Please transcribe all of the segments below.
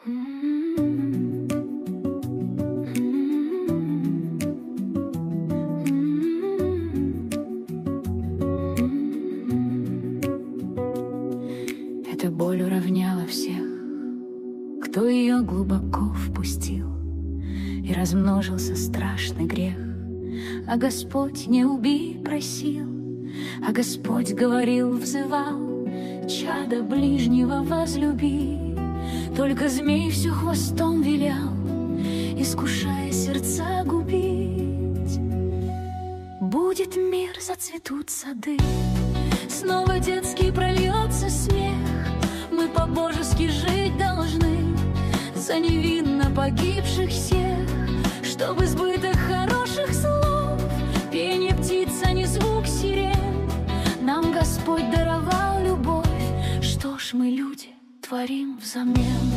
Эта боль уравняла всех, кто ее глубоко впустил, и размножился страшный грех. А Господь не убий просил, а Господь говорил, взывал: чадо ближнего возлюби. Только змей все хвостом вилял, искушая сердца губить. Будет мир, зацветут сады, снова детский прольется смех. Мы по-божески жить должны за невинно погибших всех, чтобы избыток хороших слов, пение птиц, а не звук сирен, нам Господь даровал любовь. Что ж мы, люди, творим взамен?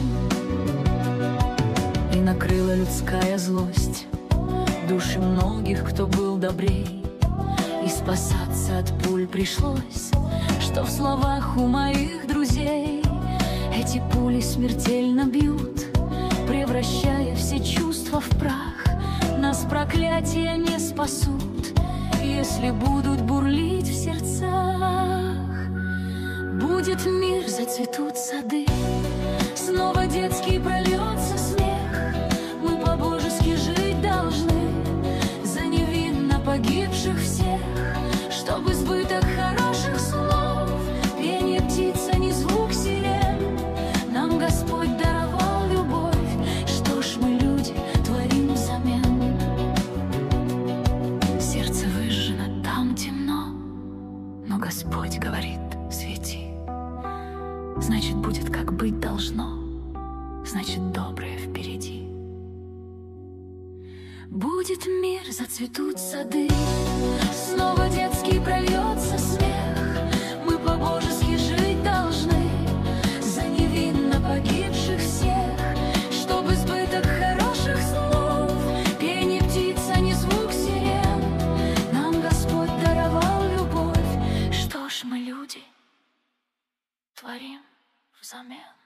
И накрыла людская злость души многих, кто был добрей, и спасаться от пуль пришлось, что в словах у моих друзей. Эти пули смертельно бьют, превращая все чувства в прах. Нас проклятия не спасут, если будут бурлить в сердцах. Будет мир, зацветут сады, снова детский прольется смех. Мы по-божески жить должны за невинно погибших всех, чтобы избыток хороших слов, пение птиц, а не звук сирен, нам Господь даровал любовь. Что ж мы, люди, творим взамен? Сердце выжжено, там темно, но Господь говорит: свети. Значит, будет, как быть должно, значит, доброе впереди. Будет мир, зацветут сады, снова детский прольется смех. Мы по-божески жить должны за невинно погибших всех, чтобы избыток хороших слов, пение птиц, а не звук сирен, нам Господь даровал любовь. Что ж мы, люди, творим взамен?